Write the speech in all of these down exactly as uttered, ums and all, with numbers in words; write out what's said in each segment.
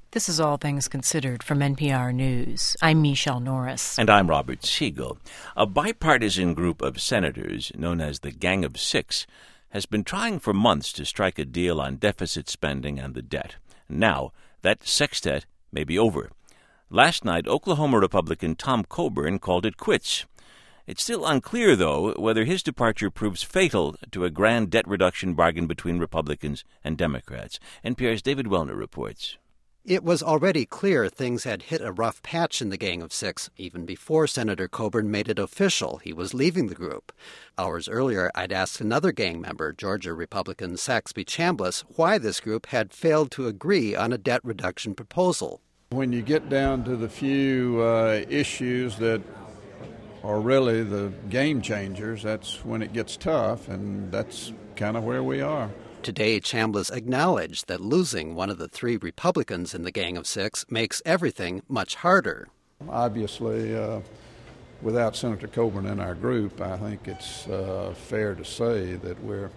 This is All Things Considered from N P R News. I'm Michelle Norris. And I'm Robert Siegel. A bipartisan group of senators, known as the Gang of Six, has been trying for months to strike a deal on deficit spending and the debt. Now, that sextet may be over. Last night, Oklahoma Republican Tom Coburn called it quits. It's still unclear, though, whether his departure proves fatal to a grand debt reduction bargain between Republicans and Democrats. N P R's David Wellner reports. It was already clear things had hit a rough patch in the Gang of Six, even before Senator Coburn made it official he was leaving the group. Hours earlier, I'd asked another gang member, Georgia Republican Saxby Chambliss, why this group had failed to agree on a debt reduction proposal. When you get down to the few uh, issues that are really the game changers, that's when it gets tough, and that's kind of where we are. Today, Chambliss acknowledged that losing one of the three Republicans in the Gang of Six makes everything much harder. Obviously, uh, without Senator Coburn in our group, I think it's uh, fair to say that we're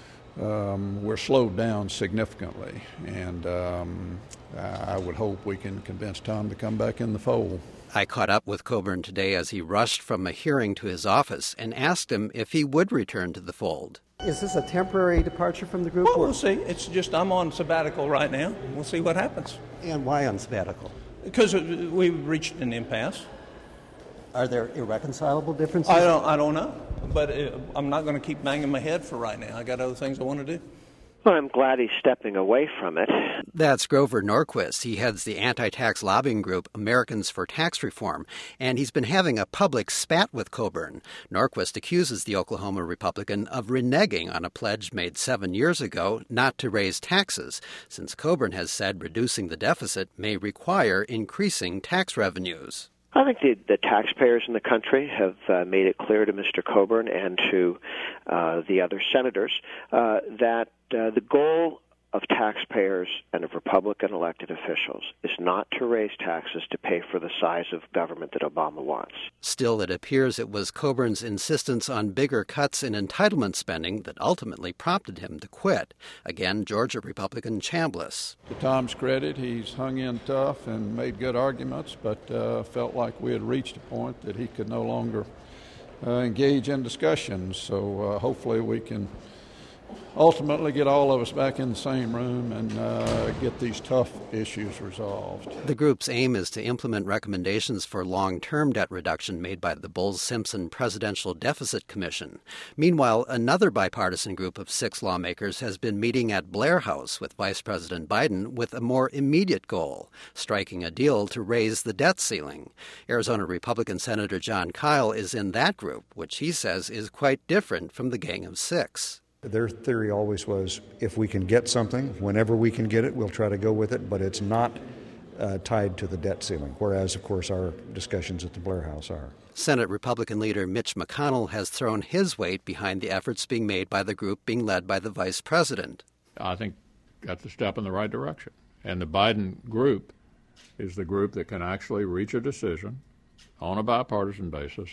um, we're slowed down significantly, and um, I would hope we can convince Tom to come back in the fold. I caught up with Coburn today as he rushed from a hearing to his office and asked him if he would return to the fold. Is this a temporary departure from the group? Well, we'll see. It's just I'm on sabbatical right now. We'll see what happens. And why on sabbatical? Because we've reached an impasse. Are there irreconcilable differences? I don't. I don't know. But uh, I'm not going to keep banging my head for right now. I got other things I want to do. Well, I'm glad he's stepping away from it. That's Grover Norquist. He heads the anti-tax lobbying group Americans for Tax Reform, and he's been having a public spat with Coburn. Norquist accuses the Oklahoma Republican of reneging on a pledge made seven years ago not to raise taxes, since Coburn has said reducing the deficit may require increasing tax revenues. I think the, the taxpayers in the country have uh, made it clear to Mister Coburn and to uh, the other senators uh, that uh, the goal of taxpayers and of Republican elected officials is not to raise taxes to pay for the size of government that Obama wants. Still, it appears it was Coburn's insistence on bigger cuts in entitlement spending that ultimately prompted him to quit. Again, Georgia Republican Chambliss. To Tom's credit, he's hung in tough and made good arguments, but uh, felt like we had reached a point that he could no longer uh, engage in discussions. So uh, hopefully we can ultimately get all of us back in the same room and uh, get these tough issues resolved. The group's aim is to implement recommendations for long-term debt reduction made by the Bowles-Simpson Presidential Deficit Commission. Meanwhile, another bipartisan group of six lawmakers has been meeting at Blair House with Vice President Biden with a more immediate goal, striking a deal to raise the debt ceiling. Arizona Republican Senator Jon Kyl is in that group, which he says is quite different from the Gang of Six. Their theory always was, if we can get something, whenever we can get it, we'll try to go with it, but it's not uh, tied to the debt ceiling, whereas, of course, our discussions at the Blair House are. Senate Republican leader Mitch McConnell has thrown his weight behind the efforts being made by the group being led by the vice president. I think that's a step in the right direction. And the Biden group is the group that can actually reach a decision on a bipartisan basis.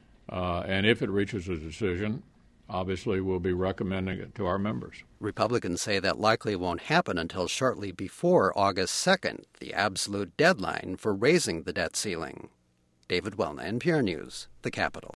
Uh, and if it reaches a decision, obviously, we'll be recommending it to our members. Republicans say that likely won't happen until shortly before August second, the absolute deadline for raising the debt ceiling. David Wellner, N P R News, the Capitol.